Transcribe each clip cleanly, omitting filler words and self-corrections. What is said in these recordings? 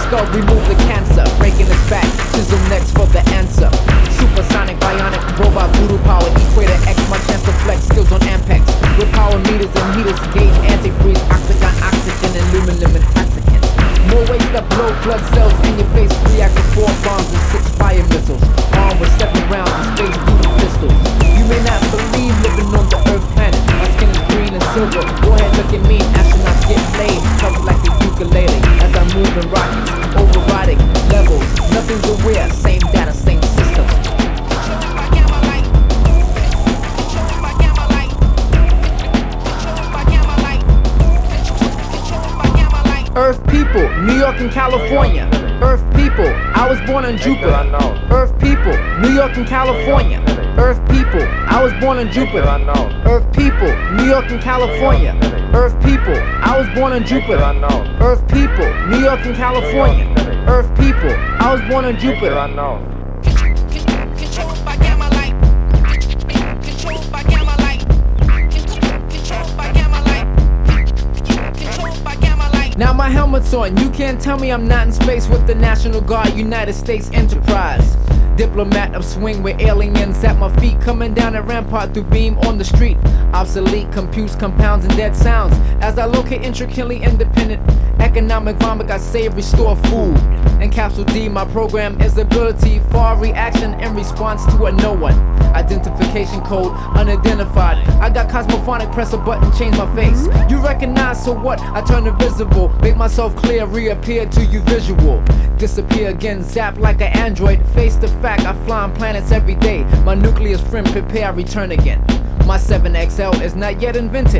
skull, remove the cancer. Breaking its back, chisel next for the answer. Supersonic, bionic, robot, voodoo power. Equator X, my chance to flex skills on Ampex. With power meters and heaters, gauge antifreeze, octagon, oxygen, and luminum intoxicants. More ways to blow blood cells in your face. Reactive 4 bombs and 6 fire missiles. Armed with 7 rounds and space duty pistols. You may not believe living on the Earth planet. My skin is green and silver. Go ahead, look at me. Astronauts get laid, tough like the ukulele. As I move in rockets, overriding levels. Nothing's aware, same data, same system. Earth people, New York and California. Earth people, I was born on Jupiter. Earth people, New York and California. Earth people, I was born on Jupiter. Earth people, New York and California. Earth people, I was born on Jupiter. Earth people, New York and California. Earth people, I was born on Jupiter. Now my helmet's on, you can't tell me I'm not in space with the National Guard, United States Enterprise. Diplomat of swing with aliens at my feet, coming down a rampart through beam on the street. Obsolete, computes, compounds, and dead sounds. As I locate intricately independent economic vomit, I save, restore food. In Capsule D, my program is ability for reaction in response to a no one. Identification code unidentified. I got cosmophonic, press a button, change my face. You recognize, so what? I turn invisible, make myself clear, reappear to you visual. Disappear again, zap like an android. Face the fact, I fly on planets every day. My nucleus friend, prepare, return again. My 7XL is not yet invented.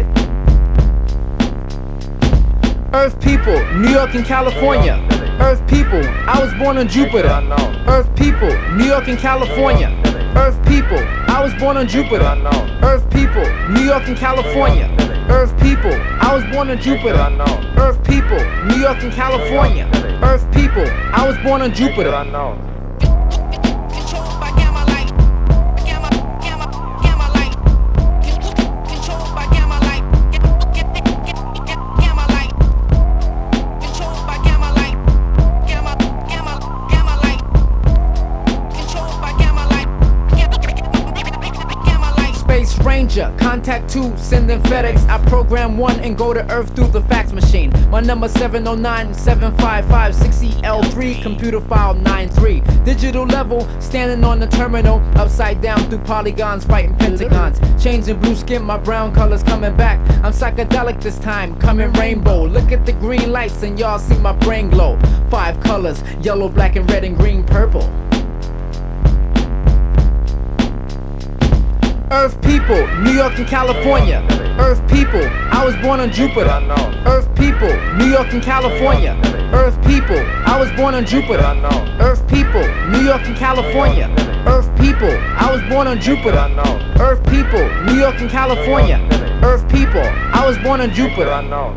Earth people, New York and California. Earth people, I was born on Jupiter. Earth people, New York and California. Earth people, I was born on Jupiter. Earth people, New York and California. Earth people, I was born on Jupiter. Earth people, New York and California. Earth people, I was born on Jupiter. Ranger, contact 2, sending FedEx. I program 1 and go to Earth through the fax machine. My number 709-755-6EL3, computer file 93. Digital level, standing on the terminal, upside down through polygons, fighting pentagons. Changing blue skin, my brown colors coming back. I'm psychedelic this time, coming rainbow. Look at the green lights and y'all see my brain glow. 5 colors, yellow, black, and red, and green, purple. Earth people, New York and California. Earth people, I was born on Jupiter. Earth people, New York and California. Earth people, I was born on Jupiter. Earth people, New York and California. Earth people, I was born on Jupiter. Earth people, New York and California. Earth people, I was born on Jupiter.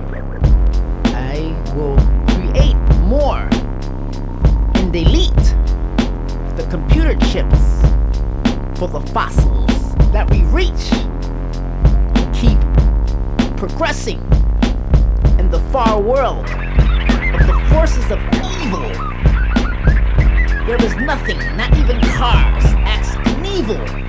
I will create more and delete the computer chips for the fossils that we reach, keep progressing in the far world of the forces of evil. There is nothing, not even cars, acts Knievel